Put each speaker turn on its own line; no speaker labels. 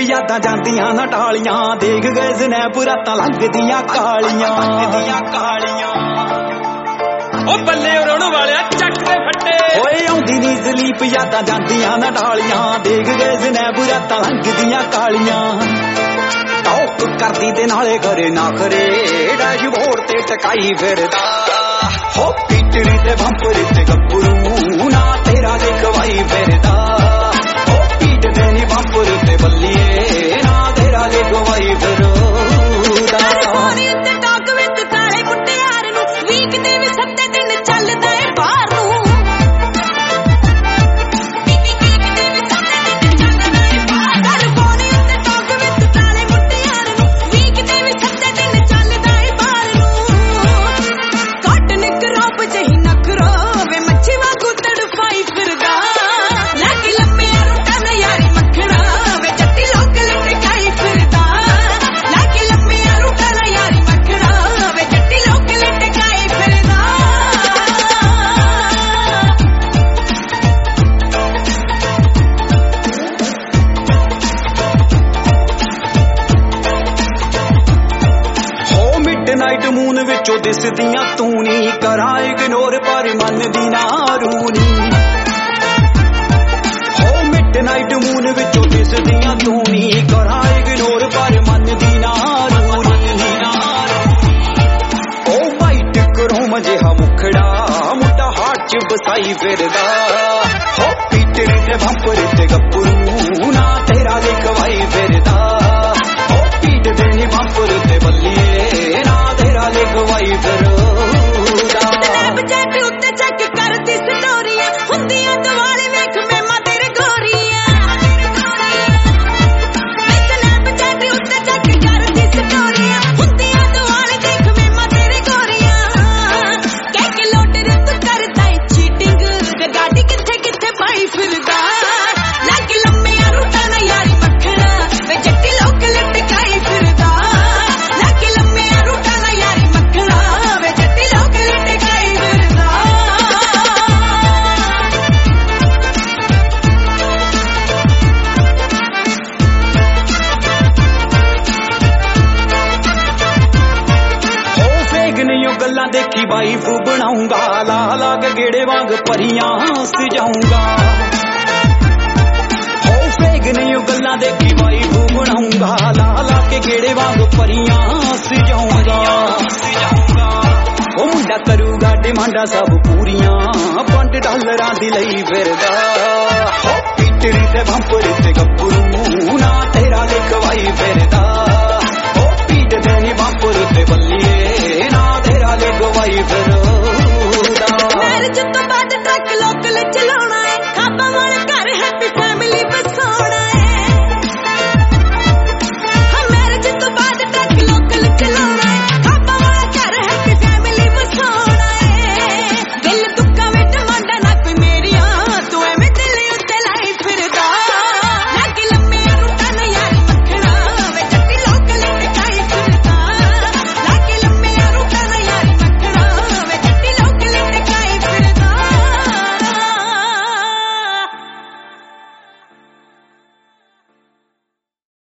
यादां जांदियां ना टालियां देख गए स्नैप रातां लंघदियां कालियां ओ बल्ले रोण वालिया चक दे फट्टे ओए आउंदी नी स्लीप यादां जांदियां ना टालियां देख गए स्नैप रातां लंघदियां कालियां टॉक करदी ते नाले करे ना करे डैशबोर्ड ते टकाई फिरदा हो पीटरी ते बंपर ते गब्बरू ना तेरा लिखवाई फिरदा हो पीटदे नी बंपर ते बल्लिए ना तेरा लिखवाई फिरदा नाइट मून विचों दिसदियां तू नी करा इग्नोर पर मन दी ना रूनी हो मिड नाइट मून विचों दिसदियां तू नी करा इग्नोर पर मन दी ना रूनी ओ वाइट क्रोम जिहा मुखड़ा मुंडा हाथ च बसाई फिरदा हो पीटरी ते बंपर ते गब्बरू ना तेरा लिखवाई फिरदा हो पीटदे नी बंपर ते बल्लिए ना तेरा लिखवाई फिरदा स्नैपचैट उत्ते चेक करदी स्टोरियां हुंदियां दिवाले वेख मेमा तेरे गोरियां स्नैपचैट उत्ते चेक करदी स्टोरियां हुंदियां दिवाले देख मेमा तेरे गोरियां कैक लोट रत करदा है चीटिंग ते गाड़ी किथे किथे पाई फिरदा लग लम्मियां रूटां ना यारी मखड़ा वे जट्टी लोक लटकाई फिरदा गल्लां देखी वाइफ बनाऊंगा ला ला के गेड़े वांग परियां सजाऊंगा हो फेग नहीं गल्लां देखी वाइफ बनाऊंगा ला ला के गेड़े वांग परियां सजाऊंगा ओ मुंडा करूगा डिमांडा सब पूरियां $5 दी लई फिरदा हो पीटरी ते बंपर ते गब्बरू ना तेरा लिखवाई फिरदा हो पीटदे नी बंपर ते बल्लिए ना तेरा लिखवाई फिरदा